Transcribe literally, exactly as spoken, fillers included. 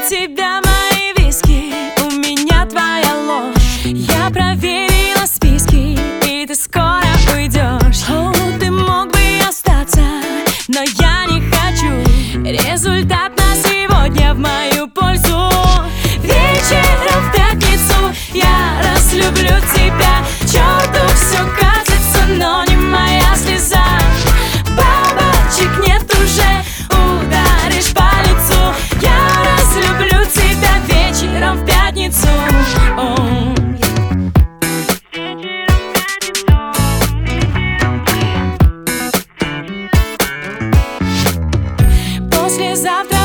тебя мои виски, у меня твоя ложь. Я проверила списки, и ты скоро уйдешь. О, ты мог бы остаться, но я не хочу. Результат на сегодня в мою пользу. Вечером в пятницу я разлюблю тебя. К черту все катится, но не моя слеза. Бабочек нет уже, ударишь по лицу. Я разлюблю тебя вечером в пятницу. О. Послезавтра